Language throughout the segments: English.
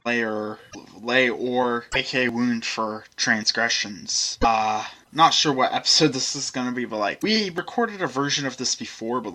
lay or aka wound for transgressions. Not sure what episode this is gonna be, but like we recorded a version of this before, but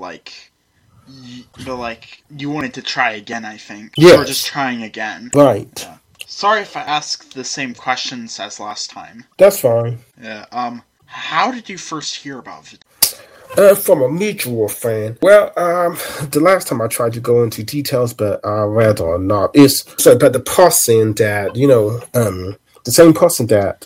you wanted to try again, I think. Yes. We're just trying again. Right. Yeah. Sorry if I ask the same questions as last time. That's fine. Yeah. How did you first hear about it? From a mutual friend. Well, the last time I tried to go into details, but I'd rather not. But the person that, the same person that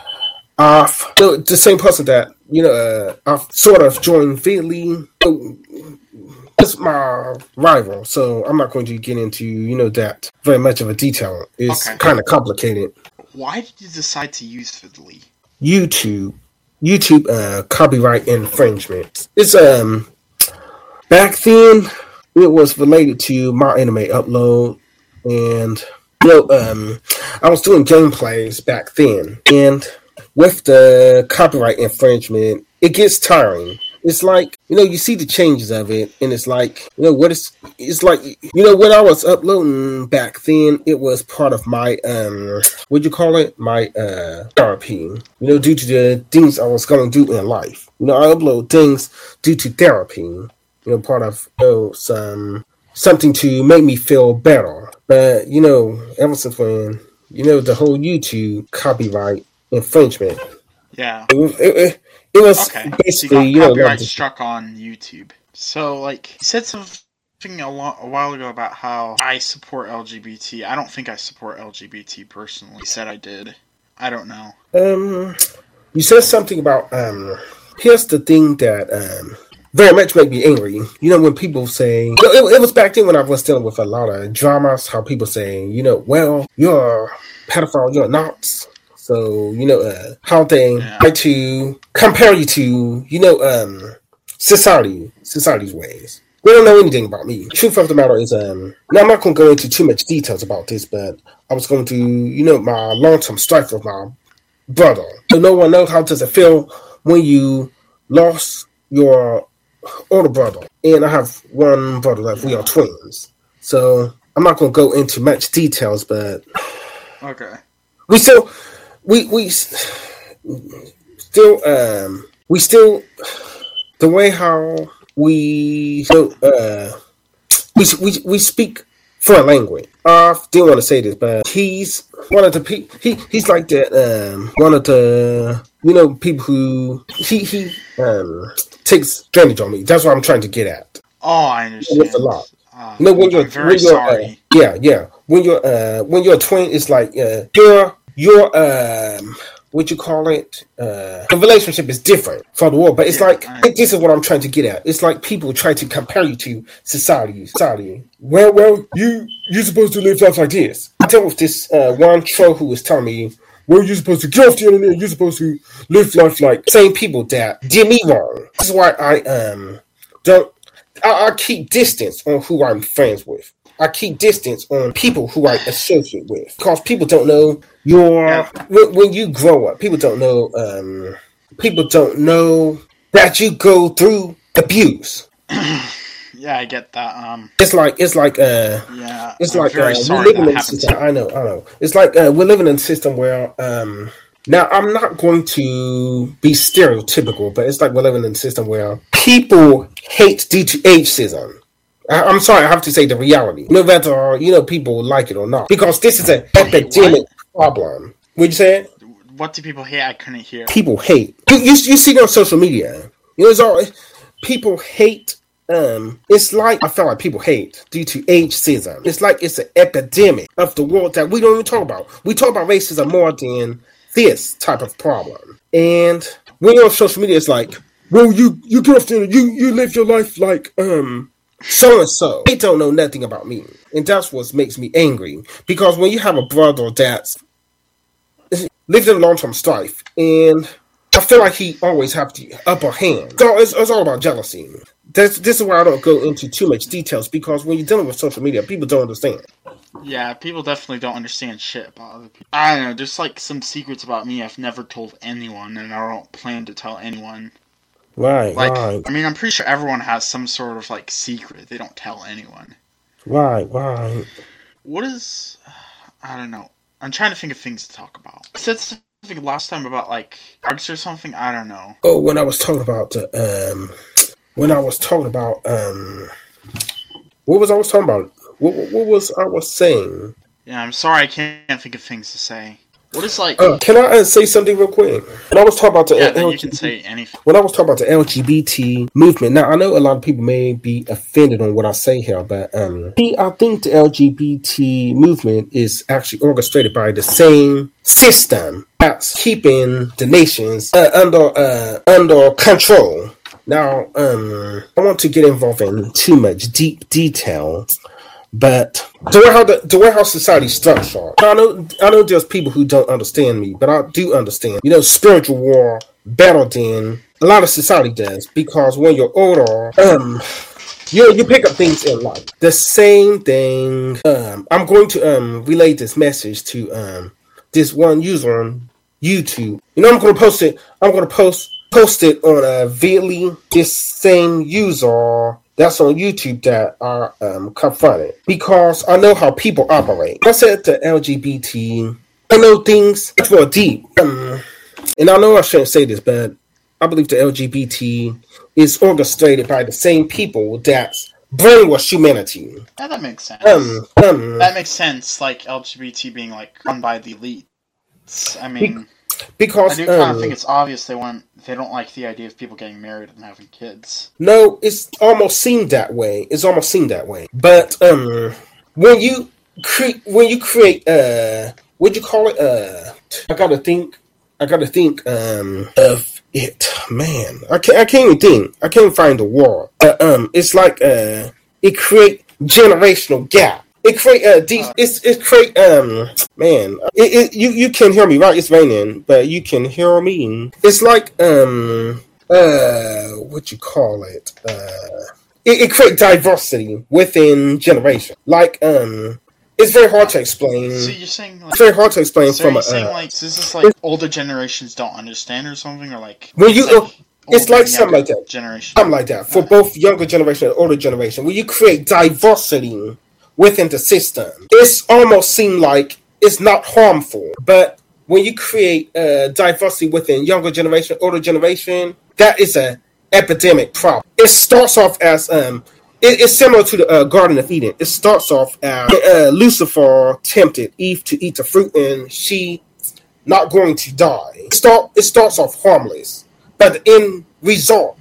I've sort of joined Vidly. It's my rival, so I'm not going to get into, that very much of a detail. It's kind of complicated. Why did you decide to use Vidly? YouTube copyright infringement. It's back then it was related to my anime upload, and I was doing gameplays back then, and with the copyright infringement, it gets tiring. It's like, you see the changes of it, and it's like, it's like, when I was uploading back then, it was part of my, my therapy, due to the things I was going to do in life. I upload things due to therapy, part of, something to make me feel better. But, ever since when, the whole YouTube copyright infringement. Yeah. It was basically, so copyright struck on YouTube. So, you said something a while ago about how I support LGBT. I don't think I support LGBT personally. You said I did. I don't know. You said something about, here's the thing that, very much made me angry. When people say, it was back then when I was dealing with a lot of dramas, how people say, well, you're a pedophile, you're not. So, how they try to compare you to, society's ways. They don't know anything about me. The truth of the matter is, now I'm not going to go into too much details about this, but I was going to, my long-term strife with my brother. So no one knows how does it feel when you lost your older brother. And I have one brother that we are twins. So I'm not going to go into much details, but okay. We still the way how we speak foreign language. I didn't want to say this, but he's one of the he's like that one of the people who he takes advantage on me. That's what I'm trying to get at. Oh, I understand. It's a lot. When you're very sorry. When you're a twin, it's like your what you call it, the relationship is different for the world, but it's this is what I'm trying to get at. It's like people try to compare you to society. Well, you're supposed to live life like this. I dealt with this one troll who was telling me, well, you're supposed to get off the internet, you're supposed to live life like same people that did me wrong. This is why I keep distance on who I'm friends with. I keep distance on people who I associate with, because people don't know when you grow up. People don't know that you go through abuse. Yeah, I get that. It's like very sorry we live in a system. I know. It's like we're living in a system where now I'm not going to be stereotypical, but it's like we're living in a system where people hate due to ageism. I'm sorry, I have to say the reality. Whether people like it or not, because this is an epidemic problem. What'd you say? What do people hate? I couldn't hear. People hate. You see it on social media. It's all people hate. It's like I feel like people hate due to ageism. It's like it's an epidemic of the world that we don't even talk about. We talk about racism more than this type of problem. And when you're on social media, it's like, well, you get off there, you live your life like so and so. They don't know nothing about me, and that's what makes me angry. Because when you have a brother that's lived in long-term strife, and I feel like he always have the upper hand. So it's all about jealousy. This is why I don't go into too much details, because when you're dealing with social media, people don't understand. Yeah, people definitely don't understand shit about other people. I don't know, there's some secrets about me I've never told anyone, and I don't plan to tell anyone. Right. I mean, I'm pretty sure everyone has some sort of secret they don't tell anyone. Right. What is... I don't know. I'm trying to think of things to talk about. I said something last time about like drugs or something. I don't know. Oh, when I was talking about what was I was talking about? What was I was saying? Yeah, I'm sorry I can't think of things to say. What is like? Can I say something real quick? When I was talking about then you can say anything. When I was talking about the LGBT movement, now I know a lot of people may be offended on what I say here, but I think the LGBT movement is actually orchestrated by the same system that's keeping the nations under control. Now, I want to get involved in too much deep detail. But the way how society structured, I know there's people who don't understand me, but I do understand. Spiritual war better than a lot of society does, because when you're older, you pick up things in life. The same thing. I'm going to relay this message to this one user on YouTube. I'm going to post it. I'm going to post it on a Vidly. This same user that's on YouTube that are confronted, because I know how people operate. I said the LGBT, I know things more deep, and I know I shouldn't say this, but I believe the LGBT is orchestrated by the same people that brainwash humanity. Yeah, that makes sense. That makes sense. Like LGBT being like run by the elites. I mean, because I do kind of think it's obvious they don't like the idea of people getting married and having kids. No, it's almost seen that way. But when you create what'd you call it? I gotta think of it. Man, I can't even think. I can't find the word. It's like it create generational gap. It create man. You can hear me, right? It's raining, but you can hear me. It's like what you call it? It create diversity within generation. Like it's very hard to explain. So you're saying like, it's very hard to explain so from you're saying like, is this like older generations don't understand or something, or like when you it's like something like that. Generation. Something like that for both younger generation and older generation. When you create diversity within the system, it's almost seem like it's not harmful. But when you create diversity within younger generation, older generation, that is an epidemic problem. It starts off as it's similar to the Garden of Eden. It starts off as Lucifer tempted Eve to eat the fruit, and she not going to die. It starts off harmless, but the end result,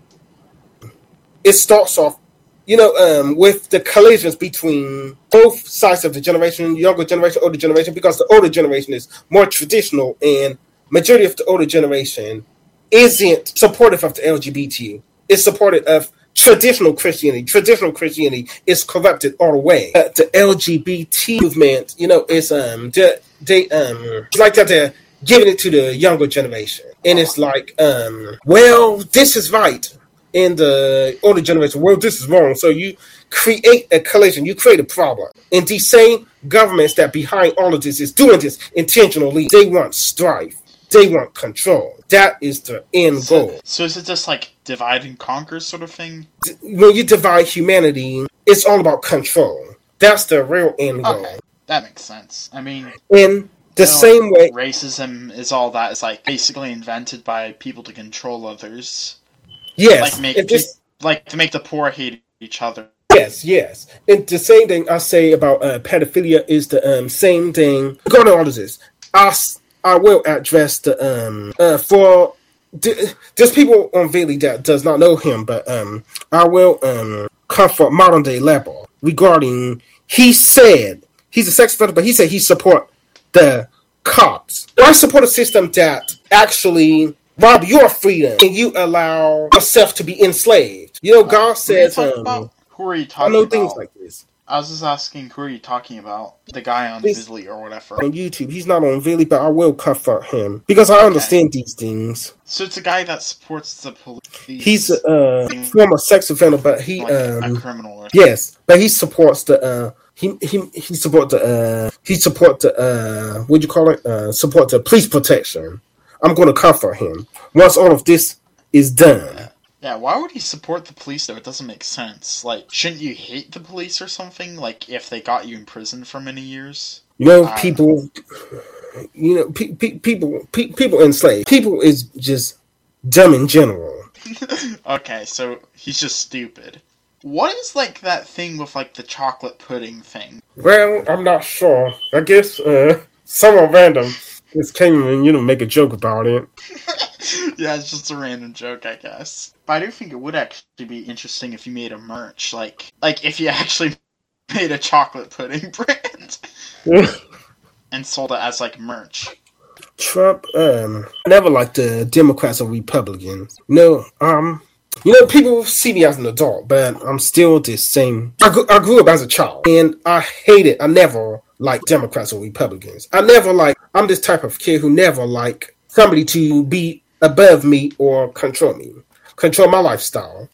it starts off, with the collisions between both sides of the generation, younger generation, older generation, because the older generation is more traditional, and majority of the older generation isn't supportive of the LGBT. It's supportive of traditional Christianity. Traditional Christianity is corrupted all the way. The LGBT movement, is it's like that they're giving it to the younger generation, and it's like, well, this is right. In the older generation, well, this is wrong. So you create a collision, you create a problem. And these same governments that behind all of this is doing this intentionally, they want strife. They want control. That is the end goal. So is it just like divide and conquer sort of thing? When you divide humanity, it's all about control. That's the real end goal. Okay, that makes sense. I mean, in the same way, racism is all that. It's like basically invented by people to control others. Yes, to make the poor hate each other. Yes. And the same thing I say about pedophilia is the same thing. Regarding all of this, I will address the for there's people on Vidly that does not know him, but I will comfort modern day Leper regarding. He said he's a sex offender, but he said he support the cops. I support a system that actually rob your freedom and you allow yourself to be enslaved. God says, who are you talking about? I know things like this. I was just asking, who are you talking about? The guy on Vidly or whatever. On YouTube. He's not on Vidly, but I will comfort him because I understand these things. So it's a guy that supports the police. He's a former sex offender, but he a criminal. Yes, but he supports the support the police protection. I'm going to comfort him once all of this is done. Yeah, why would he support the police, though? It doesn't make sense. Like, shouldn't you hate the police or something? Like, if they got you in prison for many years? You know, I don't know. people. You know, people enslaved. People is just dumb in general. Okay, so he's just stupid. What is like that thing with like the chocolate pudding thing? Well, I'm not sure. I guess someone random just came and make a joke about it. Yeah, it's just a random joke, I guess. But I do think it would actually be interesting if you made a merch, like if you actually made a chocolate pudding brand and sold it as like merch. Trump, I never liked the Democrats or Republicans. People see me as an adult, but I'm still the same. I grew up as a child, and I hated. I never liked Democrats or Republicans. I'm this type of kid who never like somebody to be above me or control me, control my lifestyle.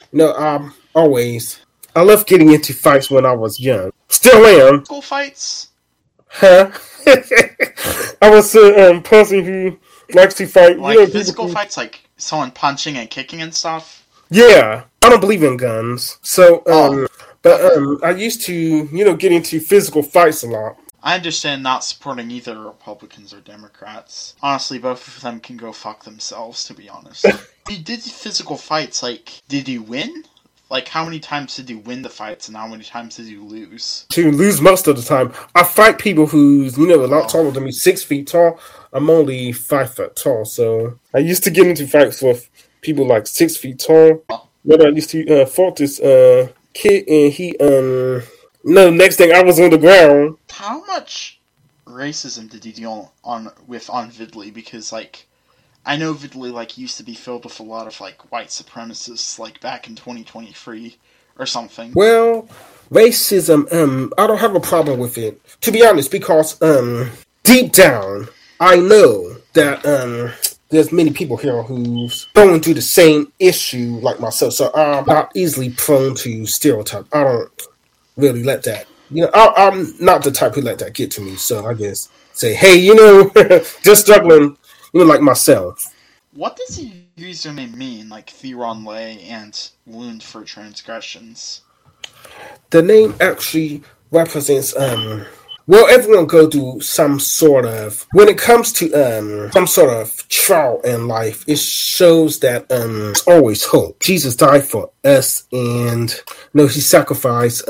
I love getting into fights when I was young. Still am. School fights? Huh? I was a person who likes to fight. Like physical fights, like someone punching and kicking and stuff? Yeah, I don't believe in guns. So, I used to, get into physical fights a lot. I understand not supporting either Republicans or Democrats. Honestly, both of them can go fuck themselves, to be honest. You did physical fights, like, did you win? Like, how many times did you win the fights and how many times did you lose? To lose most of the time. I fight people who's, a lot taller than me, 6 feet tall. I'm only 5 foot tall, so I used to get into fights with people like 6 feet tall. But I used to fought this kid, and he next thing I was on the ground. How much racism did you deal with on Vidley? Because like, I know Vidley like used to be filled with a lot of like white supremacists like back in 2023 or something. Well, racism, I don't have a problem with it, to be honest, because deep down I know that there's many people here who's going through the same issue like myself, so I'm not easily prone to stereotype. I don't really let that, I'm not the type who let that get to me, so I guess say, hey, just struggling, like myself. What does your username mean, like Theron Lay and Wound for Transgressions? The name actually represents, everyone go through some sort of, when it comes to some sort of trial in life, it shows that there's always hope. Jesus died for us, and he sacrificed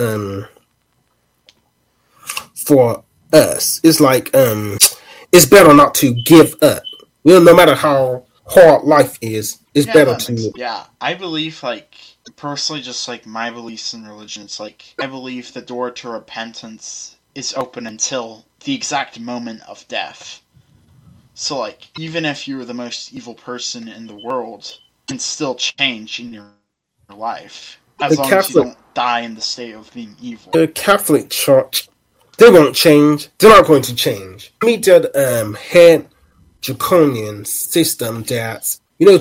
for us. It's like it's better not to give up. No matter how hard life is, it's better to. Yeah, I believe like personally, just like my beliefs in religion, it's like I believe the door to repentance is open until the exact moment of death. So like, even if you're the most evil person in the world, you can still change in your life. As long as you don't die in the state of being evil. The Catholic Church, they won't change. They're not going to change. We did had draconian system that,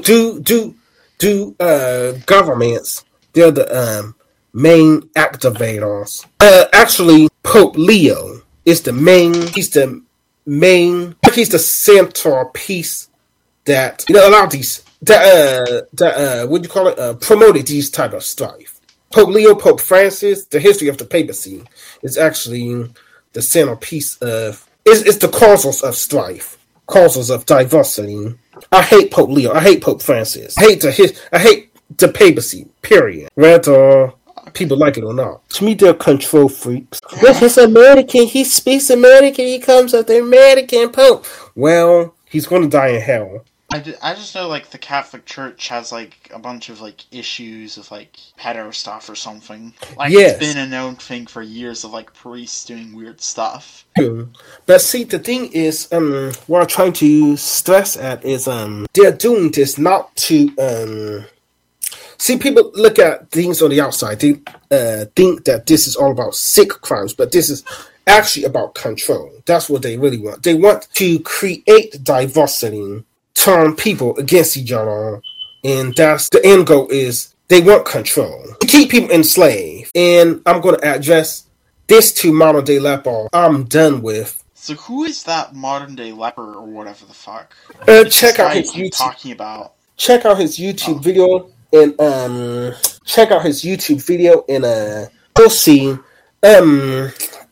governments, they're the main activators. Actually, Pope Leo is the main. He's the centerpiece that allowed these promoted these type of strife. Pope Leo, Pope Francis, the history of the papacy is actually the centerpiece of. It's the causes of strife, causes of diversity. I hate Pope Leo. I hate Pope Francis. I hate the papacy. Period. Whether people like it or not. To me, they're control freaks. Well, he's American. He speaks American. He comes as the American Pope. Well, he's going to die in hell. I just know, like, the Catholic Church has, like, a bunch of, like, issues of, like, pedo stuff or something. Like, yes. It's been a known thing for years of, like, priests doing weird stuff. But see, the thing is, what I'm trying to stress at is, they're doing this not to, see, people look at things on the outside. They think that this is all about sick crimes, but this is actually about control. That's what they really want. They want to create diversity, turn people against each other, and that's the end goal. Is they want control, to keep people enslaved. And I'm going to address this to Modern Day Leper. I'm done with. So who is that Modern Day Leper or whatever the fuck? Check out his YouTube. Talking about. Check out his YouTube video, and check out his YouTube video, and we'll see.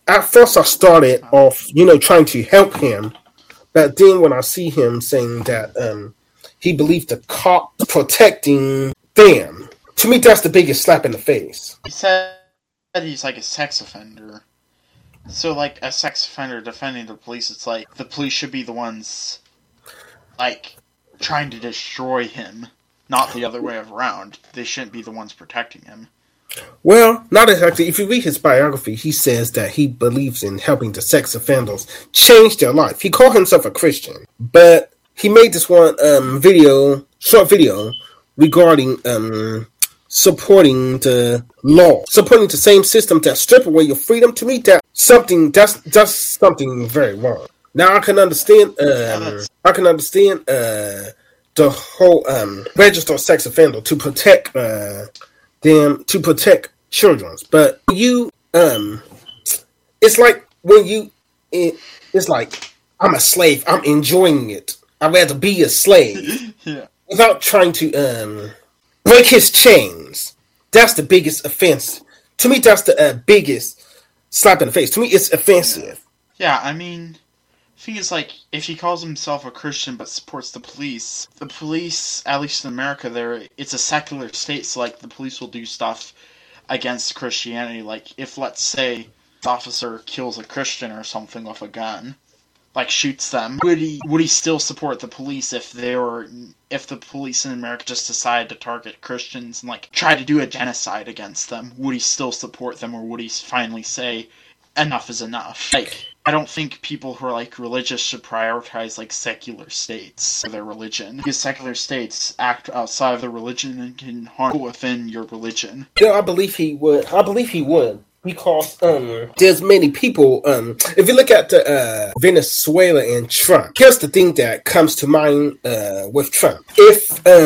at first I started off, trying to help him, but then when I see him saying that he believed the cops protecting them, to me that's the biggest slap in the face. He said he's like a sex offender. So, like, a sex offender defending the police, it's like the police should be the ones, like, trying to destroy him, not the other way around. They shouldn't be the ones protecting him. Well, not exactly. If you read his biography, he says that he believes in helping the sex offenders change their life. He called himself a Christian, but he made this one short video regarding supporting the law, supporting the same system that strip away your freedom. To me, that's something very wrong. Now I can understand. The whole registered sex offender to protect them, to protect children. But it's like it's like I'm a slave. I'm enjoying it. I'd rather be a slave without trying to break his chains. That's the biggest offense. To me, that's the biggest slap in the face. To me, it's offensive. Yeah, I mean, the thing is, like, if he calls himself a Christian but supports the police, at least in America, it's a secular state, so, like, the police will do stuff against Christianity. Like, if, let's say, the officer kills a Christian or something with a gun, like, shoots them, would he still support the police if the police in America just decided to target Christians and, like, try to do a genocide against them? Would he still support them, or would he finally say, enough is enough? Like, I don't think people who are, like, religious should prioritize, like, secular states for their religion, because secular states act outside of their religion and can harm within your religion. Yeah, I believe he would. Because there's many people. If you look at Venezuela and Trump, here's the thing that comes to mind with Trump. If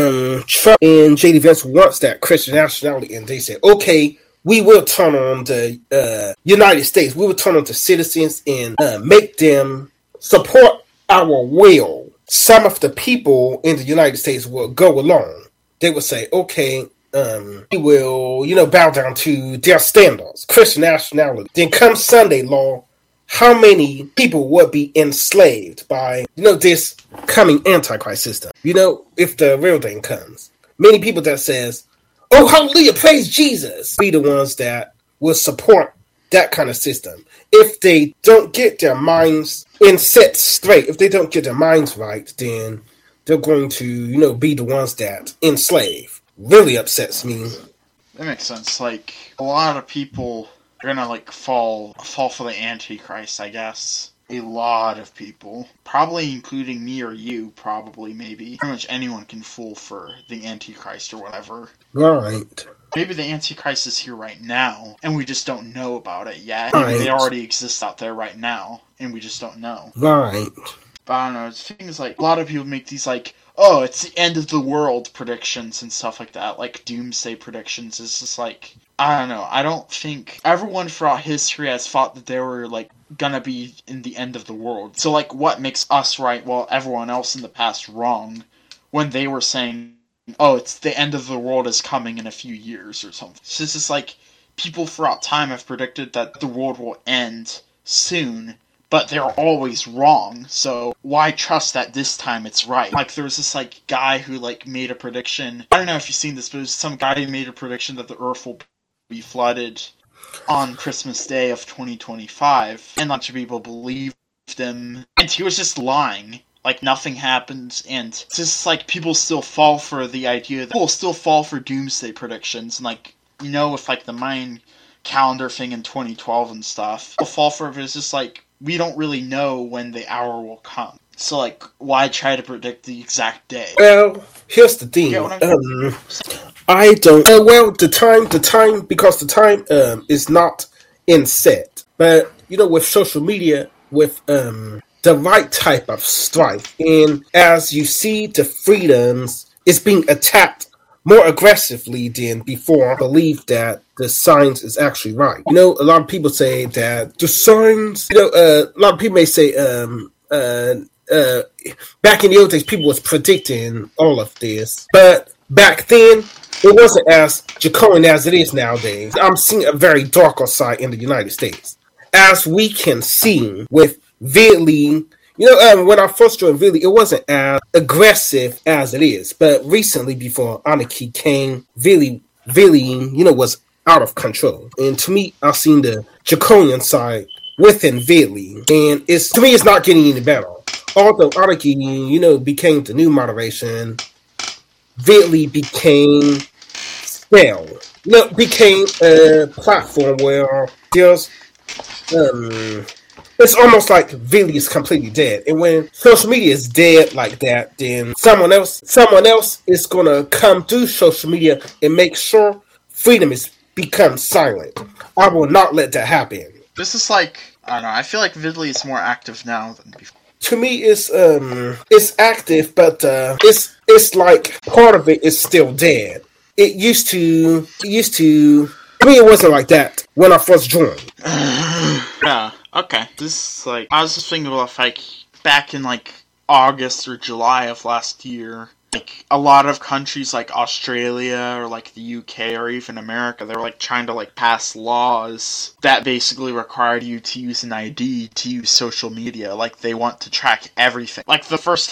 Trump and J.D. Vance wants that Christian nationality, and they say, okay, we will turn on the United States, we will turn on the citizens and make them support our will, some of the people in the United States will go along. They will say, okay, we will, bow down to their standards, Christian nationality. Then come Sunday law, how many people would be enslaved by, this coming Antichrist system? If the real thing comes. Many people that says, oh, hallelujah, praise Jesus, be the ones that will support that kind of system. If they don't get their minds set straight, if they don't get their minds right, then they're going to, be the ones that enslave. Really upsets me. That makes sense. Like, a lot of people are gonna, like, fall for the Antichrist, I guess. A lot of people. Probably including me or you, probably, maybe. Pretty much anyone can fall for the Antichrist or whatever. Right. Maybe the Antichrist is here right now, and we just don't know about it yet. Maybe they already exist out there right now, and we just don't know. Right. But I don't know, the thing is, like, a lot of people make these, like, oh, it's the end of the world predictions and stuff like that, like doomsday predictions. It's just like, I don't know. I don't think everyone throughout history has thought that they were, like, gonna be in the end of the world. So, like, what makes us right while everyone else in the past wrong when they were saying, oh, it's the end of the world is coming in a few years or something? So it's just like, people throughout time have predicted that the world will end soon, but they're always wrong, so why trust that this time it's right? Like, there was this, like, guy who, like, made a prediction. I don't know if you've seen this, but it was some guy who made a prediction that the Earth will be flooded on Christmas Day of 2025, and a bunch of people believed him, and he was just lying. Like, nothing happened, and it's just, like, people still fall for the idea that people still fall for doomsday predictions, and, like, with, like, the Mayan calendar thing in 2012 and stuff. People fall for it, but it's just, like, we don't really know when the hour will come. So, like, why try to predict the exact day? Well, here's the thing. I don't. The time, because the time is not in set. But with social media, with the right type of strife, and as you see, the freedoms is being attacked more aggressively than before. I believe that the science is actually right. A lot of people say that the science, a lot of people may say, back in the old days, people was predicting all of this. But back then, it wasn't as draconian as it is nowadays. I'm seeing a very darker side in the United States. as we can see with Vidly, when I first joined Vidly, it wasn't as aggressive as it is. But recently, before Anarchy came, Vidly, was out of control. And to me, I've seen the draconian side within Vidly, and to me, it's not getting any better. Although Anarchy, became the new moderation, Vidly became stale. Became a platform where there's it's almost like Vidly is completely dead. And when social media is dead like that, then someone else is gonna come through social media and make sure freedom becomes silent. I will not let that happen. This is like, I don't know, I feel like Vidly is more active now than before. To me, it's active, but it's like part of it is still dead. It used to. I mean, it wasn't like that when I first joined. Yeah. Okay. This is like, I was just thinking about like back in like August or July of last year. Like a lot of countries like Australia or like the UK or even America, they were like trying to like pass laws that basically required you to use an ID to use social media. Like they want to track everything. Like the first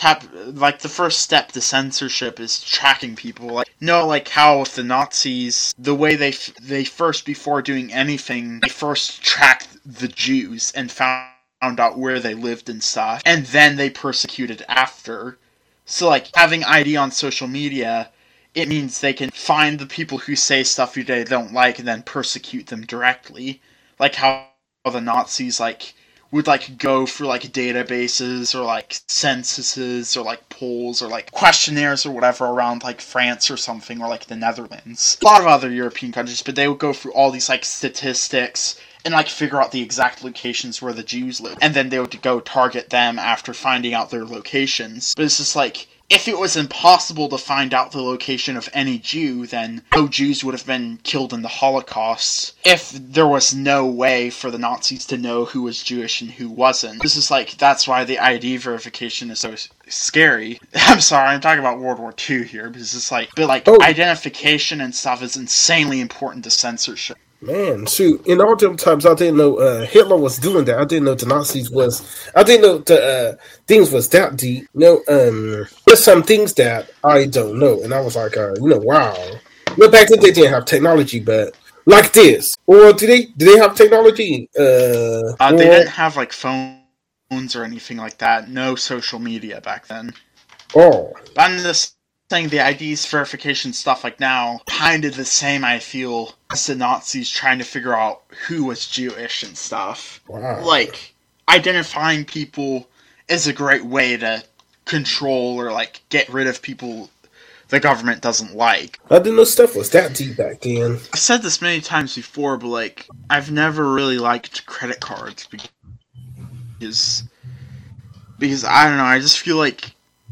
step to censorship is tracking people. Like how with the Nazis, the way they first, before doing anything, they first tracked the Jews and found out where they lived and stuff, and then they persecuted after. So, like, having ID on social media, it means they can find the people who say stuff they don't like and then persecute them directly. Like how the Nazis, like, would, like, go through, like, databases or, like, censuses or, like, polls or, like, questionnaires or whatever around, like, France or something, or, like, the Netherlands. A lot of other European countries, but they would go through all these, like, statistics and, like, figure out the exact locations where the Jews live. And then they would go target them after finding out their locations. But it's just like, if it was impossible to find out the location of any Jew, then no Jews would have been killed in the Holocaust if there was no way for the Nazis to know who was Jewish and who wasn't. This is like, that's why the ID verification is so scary. I'm sorry, I'm talking about World War II here, because it's like, identification and stuff is insanely important to censorship. Man, shoot! In all them times, I didn't know Hitler was doing that. I didn't know the Nazis was. I didn't know the things was that deep. There's some things that I don't know, and I was like, wow. Back then they didn't have technology, but like this, or did they have technology? They didn't have like phones or anything like that. No social media back then. Oh, I'm just saying the IDs verification stuff like now kind of the same, I feel, as the Nazis trying to figure out who was Jewish and stuff. Wow. Like, identifying people is a great way to control or like get rid of people the government doesn't like. I didn't know stuff was that deep back then. I've said this many times before, but like, I've never really liked credit cards because I don't know, I just feel like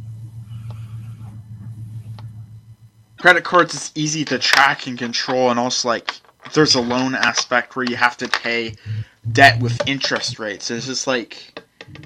credit cards is easy to track and control, and also, like, there's a loan aspect where you have to pay debt with interest rates. It's just like,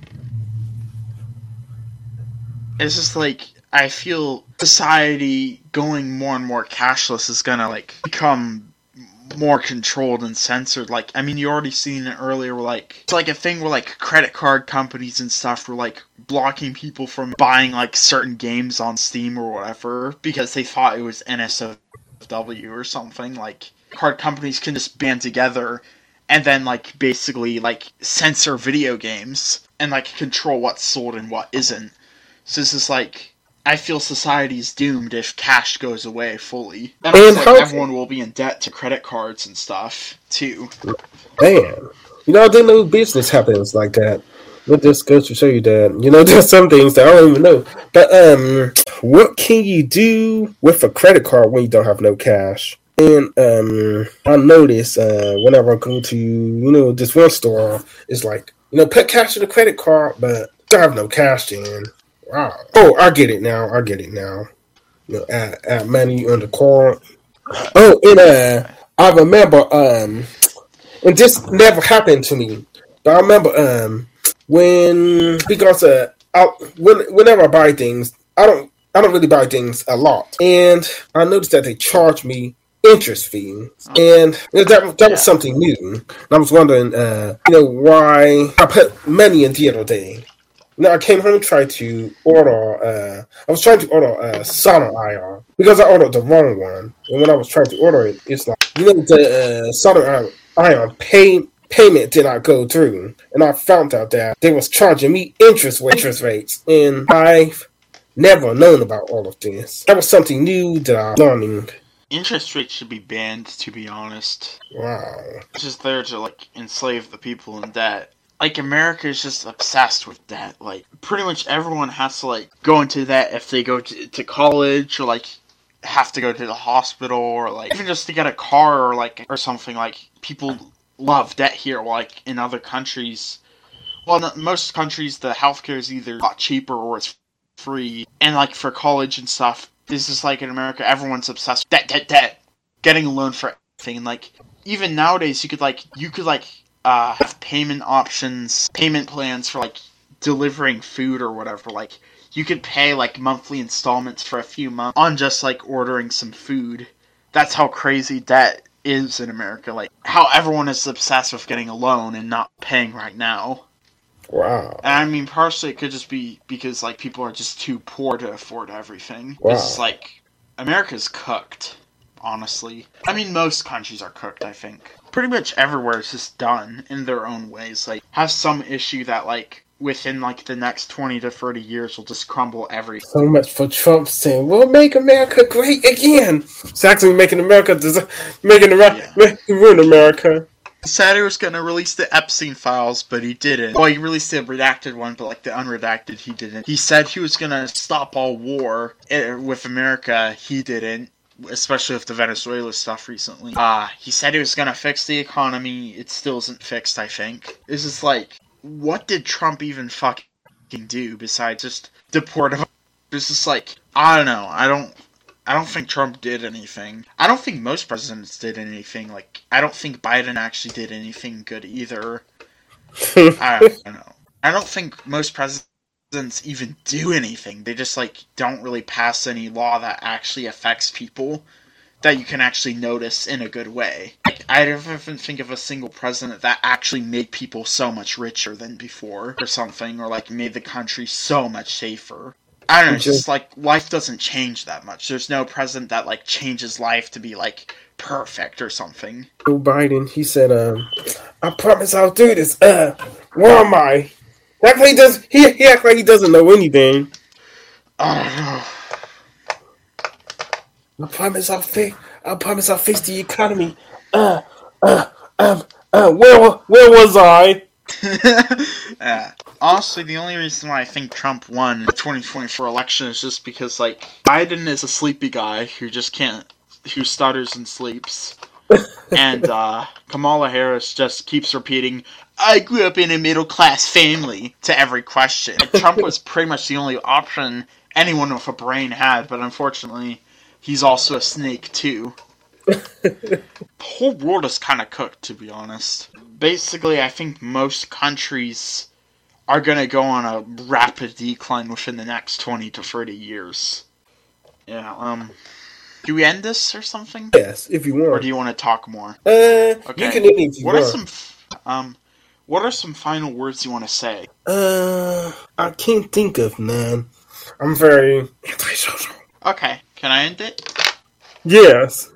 I feel society going more and more cashless is gonna, like, become more controlled and censored. Like, I mean, you already seen it earlier, like, it's like a thing where, like, credit card companies and stuff were, like, blocking people from buying, like, certain games on Steam or whatever, because they thought it was NSFW or something. Like, card companies can just band together and then, like, basically, like, censor video games and, like, control what's sold and what isn't. So this is, like, I feel society's doomed if cash goes away fully. And everyone will be in debt to credit cards and stuff, too. Man. I didn't know business happens like that. It just goes to show you that, there's some things that I don't even know. But, what can you do with a credit card when you don't have no cash? And, I notice, whenever I go to, this one store, it's like, put cash in the credit card, but don't have no cash in. Wow. Oh, I get it now. Add money on the card. Oh, and I remember and this never happened to me, but I remember whenever I buy things, I don't really buy things a lot, and I noticed that they charge me interest fees, and that was something new. And I was wondering, why I put money in the other day. I came home and tried to order. I was trying to order solder iron because I ordered the wrong one. And when I was trying to order it, it's like the solder iron payment did not go through, and I found out that they was charging me interest rates, and I've never known about all of this. That was something new that I'm learning. Interest rates should be banned, to be honest. Wow. It's just there to, enslave the people in debt. America is just obsessed with debt. Pretty much everyone has to, go into debt if they go to college, or, have to go to the hospital, or, even just to get a car, or something. People love debt here, in other countries. Well, most countries, the healthcare is either a lot cheaper or it's free. And, for college and stuff, this is in America, everyone's obsessed with debt. Getting a loan for everything. Even nowadays, you could have payment options, payment plans for, delivering food or whatever. You could pay, monthly installments for a few months on just, ordering some food. That's how crazy debt is in America. How everyone is obsessed with getting a loan and not paying right now. Wow. And I mean, partially it could just be because, people are just too poor to afford everything. Wow. It's America's cooked, honestly. I mean, most countries are cooked, I think. Pretty much everywhere is just done in their own ways. Have some issue that, within, the next 20 to 30 years will just crumble everything. So much for Trump saying, we'll make America great again. It's actually making ruin America. He said he was going to release the Epstein files, but he didn't. Well, he released the redacted one, but the unredacted, he didn't. He said he was going to stop all war with America. He didn't, especially with the Venezuela stuff recently. He said he was going to fix the economy. It still isn't fixed, I think. It's just what did Trump even fucking do besides just deport him? It's just I don't know. I don't think Trump did anything. I don't think most presidents did anything. I don't think Biden actually did anything good either. I don't know. I don't think most presidents even do anything. They just, don't really pass any law that actually affects people that you can actually notice in a good way. I don't even think of a single president that actually made people so much richer than before or something, or, made the country so much safer. I don't know, it's just, life doesn't change that much. There's no president that, changes life to be, perfect or something. Joe Biden, he said, I promise I'll do this. Where am I? He acts like he doesn't know anything. I promise I'll fix the economy. Where was I? Honestly, the only reason why I think Trump won the 2024 election is just because, Biden is a sleepy guy who stutters and sleeps. And, Kamala Harris just keeps repeating, I grew up in a middle-class family, to every question. Trump was pretty much the only option anyone with a brain had, but unfortunately, he's also a snake, too. The whole world is kind of cooked, to be honest. Basically, I think most countries are going to go on a rapid decline within the next 20 to 30 years. Yeah, do we end this or something? Yes, if you want. Or do you want to talk more? Okay. You can end it if you want. What are some final words you want to say? I can't think of none. I'm very antisocial. Okay, can I end it? Yes.